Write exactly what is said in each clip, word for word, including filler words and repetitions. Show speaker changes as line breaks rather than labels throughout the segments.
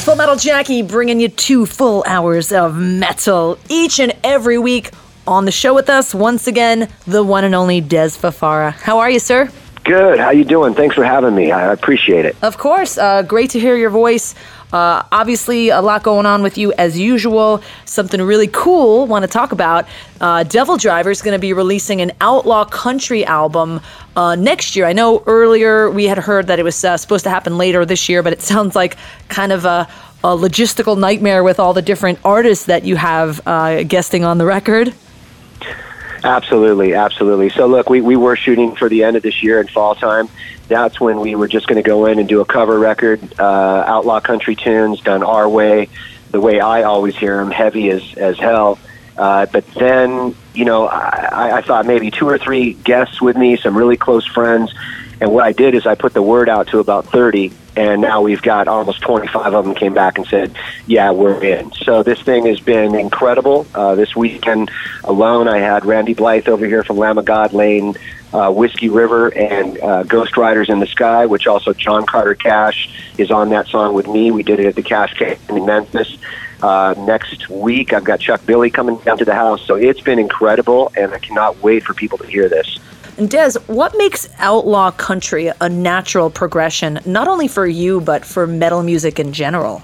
Full Metal Jackie bringing you two full hours of metal each and every week. On the show with us, once again, the one and only Des Fafara. How are you, sir?
Good. How you doing? Thanks for having me. I appreciate it.
Of course. Uh, great to hear your voice. Uh, obviously, a lot going on with you as usual. Something really cool want to talk about. Uh, Devil Driver is going to be releasing an outlaw country album uh, next year. I know earlier we had heard that it was uh, supposed to happen later this year, but it sounds like kind of a, a logistical nightmare with all the different artists that you have uh, guesting on the record.
Absolutely, absolutely. So look, we, we were shooting for the end of this year in fall time. That's when we were just going to go in and do a cover record, uh, outlaw country tunes done our way, the way I always hear them, heavy as, as hell. Uh, but then, you know, I, I thought maybe two or three guests with me, some really close friends. And what I did is I put the word out to about thirty, and now we've got almost twenty-five of them came back and said, yeah, we're in. So this thing has been incredible. Uh, this weekend alone, I had Randy Blythe over here from Lamb of God Lane, uh, Whiskey River, and uh, Ghost Riders in the Sky, which also John Carter Cash is on that song with me. We did it at the Cash Cave in Memphis. Uh, next week, I've got Chuck Billy coming down to the house. So it's been incredible, and I cannot wait for people to hear this.
And Des, what makes outlaw country a natural progression, not only for you, but for metal music in general?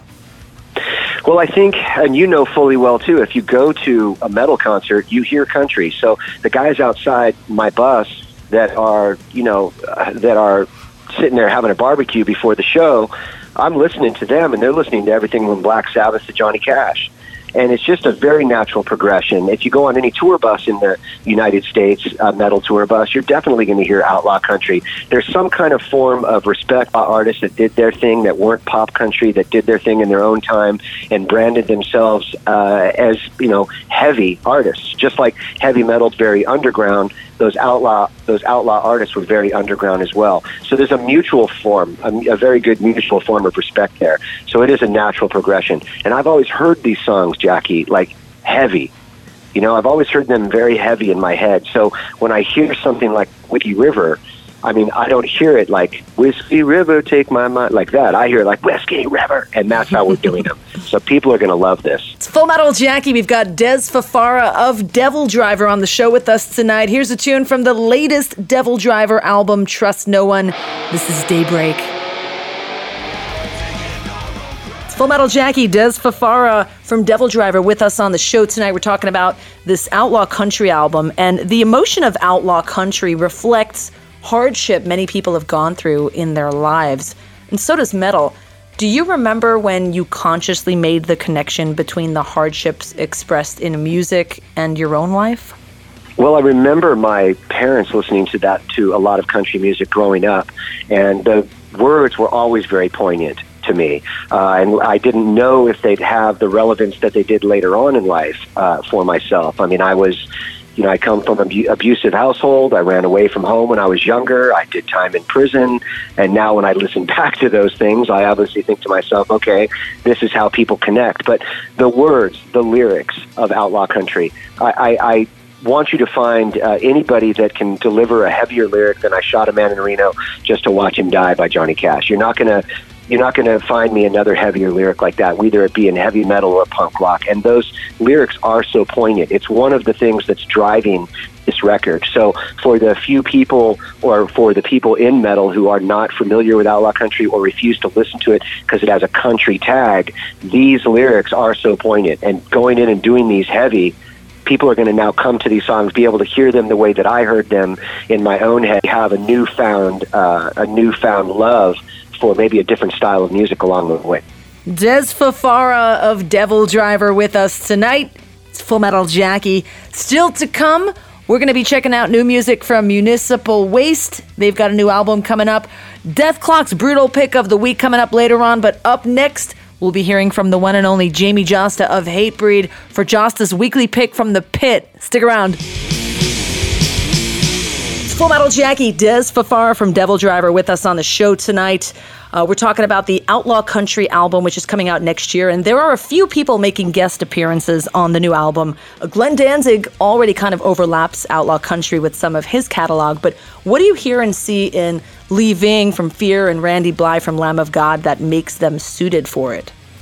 Well, I think, and you know fully well, too, if you go to a metal concert, you hear country. So the guys outside my bus that are, you know, uh, that are sitting there having a barbecue before the show, I'm listening to them, and they're listening to everything from Black Sabbath to Johnny Cash. And it's just a very natural progression. If you go on any tour bus in the United States, a metal tour bus, you're definitely going to hear outlaw country. There's some kind of form of respect by artists that did their thing, that weren't pop country, that did their thing in their own time and branded themselves uh, as, you know, heavy artists. Just like heavy metal's very underground, those outlaw those outlaw artists were very underground as well. So there's a mutual form, a, a very good mutual form of respect there. So it is a natural progression. And I've always heard these songs, Jackie, like heavy. You know, I've always heard them very heavy in my head. So when I hear something like Whiskey River, I mean, I don't hear it like, Whiskey River, take my mind, like that. I hear it like, Whiskey River, and that's how we're doing them. So people are going to love this.
It's Full Metal Jackie. We've got Des Fafara of Devil Driver on the show with us tonight. Here's a tune from the latest Devil Driver album, Trust No One. This is Daybreak. It's Full Metal Jackie, Des Fafara from Devil Driver with us on the show tonight. We're talking about this outlaw country album, and the emotion of outlaw country reflects hardship many people have gone through in their lives, and so does metal. Do you remember when you consciously made the connection between the hardships expressed in music and your own life?
Well, I remember my parents listening to that, to a lot of country music growing up, and the words were always very poignant to me, uh, and I didn't know if they'd have the relevance that they did later on in life uh, for myself. I mean, I was You know, I come from an abusive household. I ran away from home when I was younger. I did time in prison. And now when I listen back to those things, I obviously think to myself, okay, this is how people connect. But the words, the lyrics of outlaw country, I, I, I want you to find uh, anybody that can deliver a heavier lyric than I Shot a Man in Reno Just to Watch Him Die by Johnny Cash. You're not going to You're not going to find me another heavier lyric like that, whether it be in heavy metal or punk rock. And those lyrics are so poignant. It's one of the things that's driving this record. So for the few people, or for the people in metal who are not familiar with outlaw country or refuse to listen to it because it has a country tag, these lyrics are so poignant. And going in and doing these heavy, people are going to now come to these songs, be able to hear them the way that I heard them in my own head, have a newfound, uh, a newfound love for maybe a different style of music along the way.
Des Fafara of Devil Driver with us tonight. It's Full Metal Jackie. Still to come, we're going to be checking out new music from Municipal Waste. They've got a new album coming up. Death Clock's Brutal Pick of the Week coming up later on. But up next, we'll be hearing from the one and only Jamie Josta of Hatebreed for Josta's weekly pick from the pit. Stick around. Full Metal Jackie, Des Fafara from Devil Driver with us on the show tonight. Uh, we're talking about the Outlaw Country album, which is coming out next year, and there are a few people making guest appearances on the new album. Uh, Glenn Danzig already kind of overlaps Outlaw Country with some of his catalog, but what do you hear and see in Lee Ving from Fear and Randy Blythe from Lamb of God that makes them suited for it?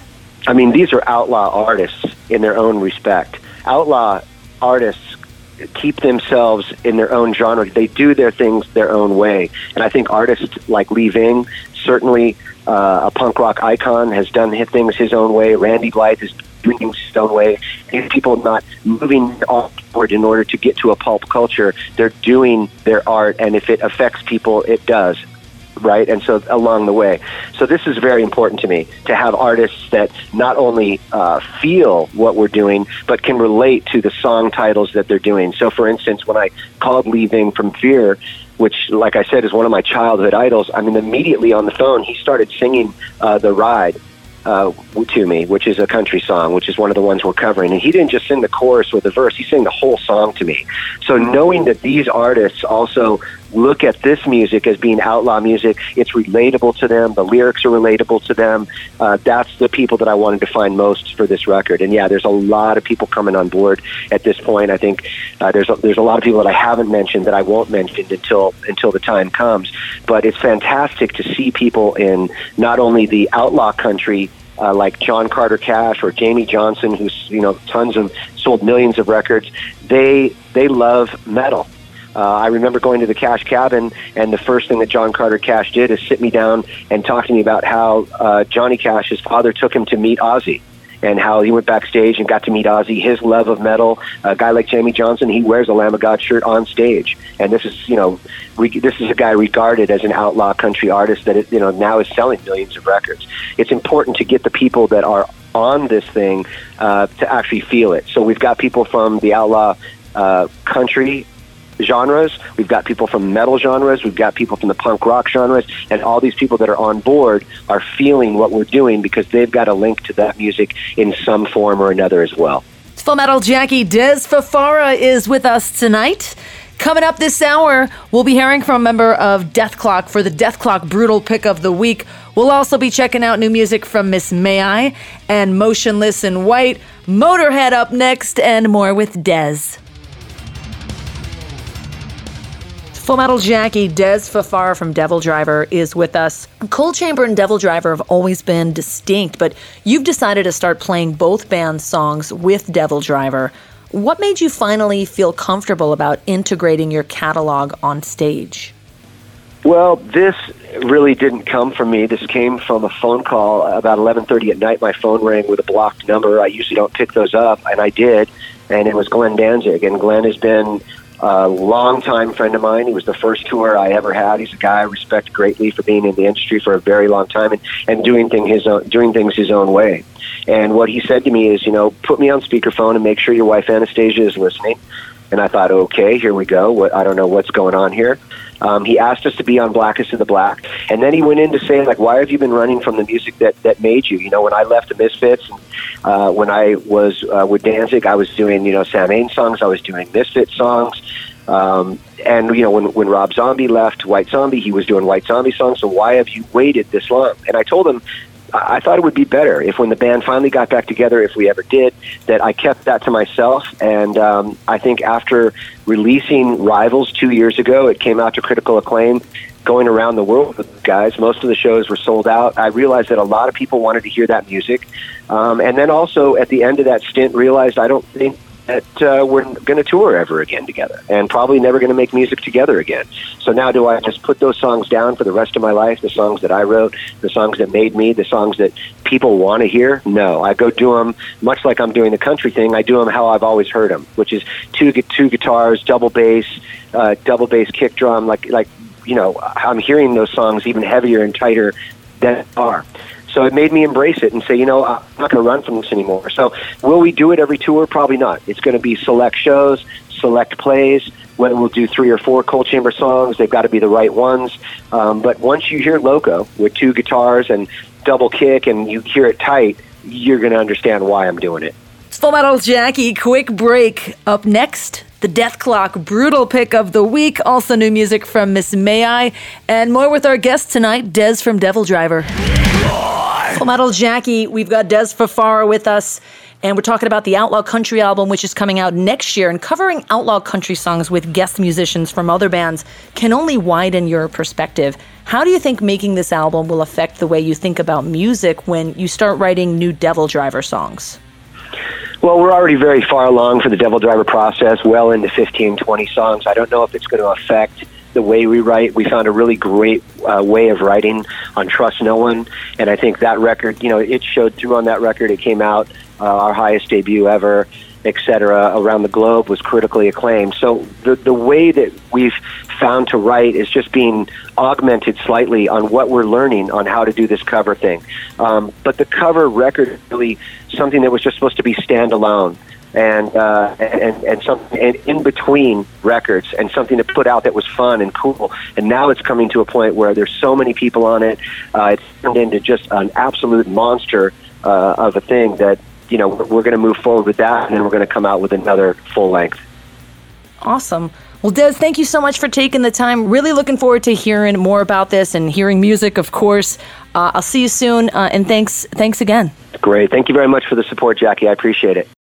I mean, these are outlaw artists in their own respect. Outlaw artists keep themselves in their own genre. They do their things their own way. And I think artists like Lee Ving, certainly uh, a punk rock icon, has done his things his own way. Randy Blythe is doing things his own way. These people not moving forward in order to get to a pulp culture. They're doing their art, and if it affects people, it does. Right, and so along the way. So this is very important to me, to have artists that not only uh, feel what we're doing, but can relate to the song titles that they're doing. So for instance, when I called Lee Ving from Fear, which, like I said, is one of my childhood idols, I mean, immediately on the phone, he started singing uh, The Ride uh, to me, which is a country song, which is one of the ones we're covering. And he didn't just sing the chorus or the verse, he sang the whole song to me. So knowing that these artists also look at this music as being outlaw music, it's relatable to them, the lyrics are relatable to them, uh, that's the people that I wanted to find most for this record. And yeah, there's a lot of people coming on board at this point. I think uh, there's, a, there's a lot of people that I haven't mentioned that I won't mention until, until the time comes. But it's fantastic to see people in not only the outlaw country, Uh, like John Carter Cash or Jamie Johnson, who's, you know, tons of, sold millions of records. They they love metal. Uh, I remember going to the Cash Cabin, and the first thing that John Carter Cash did is sit me down and talk to me about how uh, Johnny Cash, his father, took him to meet Ozzy, and how he went backstage and got to meet Ozzy, his love of metal. A guy like Jamie Johnson, he wears a Lamb of God shirt on stage. And this is, you know, we, this is a guy regarded as an outlaw country artist that, you know, now is selling millions of records. It's important to get the people that are on this thing uh, to actually feel it. So we've got people from the outlaw uh, country genres, we've got people from metal genres, we've got people from the punk rock genres, and all these people that are on board are feeling what we're doing because they've got a link to that music in some form or another as well.
Full Metal Jackie Dez Fafara is with us tonight. Coming up this hour, we'll be hearing from a member of Dethklok for the Dethklok Brutal Pick of the Week. We'll also be checking out new music from Miss May I and Motionless in White. Motorhead up next, and more with Dez. Full Metal Jackie, Dez Fafara from Devil Driver is with us. Coal Chamber and Devil Driver have always been distinct, but you've decided to start playing both bands' songs with Devil Driver. What made you finally feel comfortable about integrating your catalog on stage?
Well, this really didn't come from me. This came from a phone call about eleven thirty at night. My phone rang with a blocked number. I usually don't pick those up, and I did, and it was Glenn Danzig. And Glenn has been a longtime friend of mine. He was the first tour I ever had. He's a guy I respect greatly for being in the industry for a very long time and, and doing, thing his own, doing things his own way. And what he said to me is, you know, put me on speakerphone and make sure your wife Anastasia is listening. And I thought, okay, here we go. What, I don't know what's going on here. Um, he asked us to be on Blackest of the Black. And then he went in to say, like, why have you been running from the music that, that made you? You know, when I left the Misfits, and, uh, when I was uh, with Danzig, I was doing, you know, Sam Ain songs. I was doing Misfit songs. Um, and, you know, when, when Rob Zombie left White Zombie, he was doing White Zombie songs. So why have you waited this long? And I told him, I thought it would be better if when the band finally got back together, if we ever did, that I kept that to myself. And um, I think after releasing Rivals two years ago, it came out to critical acclaim. Going around the world with guys, most of the shows were sold out. I realized that a lot of people wanted to hear that music. Um, and then also at the end of that stint, realized I don't think that uh, we're going to tour ever again together, and probably never going to make music together again. So now do I just put those songs down for the rest of my life, the songs that I wrote, the songs that made me, the songs that people want to hear? No, I go do them, much like I'm doing the country thing, I do them how I've always heard them, which is two, two guitars, double bass, uh, double bass kick drum, like, like, you know, I'm hearing those songs even heavier and tighter than they are. So it made me embrace it and say, you know, I'm not going to run from this anymore. So will we do it every tour? Probably not. It's going to be select shows, select plays. When we'll do three or four Coal Chamber songs, they've got to be the right ones. Um, but once you hear Loco with two guitars and double kick and you hear it tight, you're going to understand why I'm doing it.
It's Full Metal Jackie. Quick break. Up next, the Dethklok Brutal Pick of the Week. Also new music from Miss May I. And more with our guest tonight, Dez from Devil Driver. Full Metal Jackie, we've got Dez Fafara with us, and we're talking about the Outlaw Country album, which is coming out next year, and covering outlaw country songs with guest musicians from other bands can only widen your perspective. How do you think making this album will affect the way you think about music when you start writing new Devil Driver songs?
Well, we're already very far along for the Devil Driver process, well into fifteen, twenty songs. I don't know if it's going to affect the way we write. We found a really great uh, way of writing on Trust No One, and I think that record, you know, it showed through on that record. It came out, uh, our highest debut ever, et cetera, around the globe, was critically acclaimed. So the the way that we've found to write is just being augmented slightly on what we're learning on how to do this cover thing. Um, but the cover record is really something that was just supposed to be standalone. And, uh, and and something and in between records, and something to put out that was fun and cool. And now it's coming to a point where there's so many people on it. Uh, it's turned into just an absolute monster uh, of a thing that, you know, we're, we're going to move forward with that, and then we're going to come out with another full length.
Awesome. Well, Des, thank you so much for taking the time. Really looking forward to hearing more about this and hearing music, of course. Uh, I'll see you soon, uh, and thanks, thanks again.
Great. Thank you very much for the support, Jackie. I appreciate it.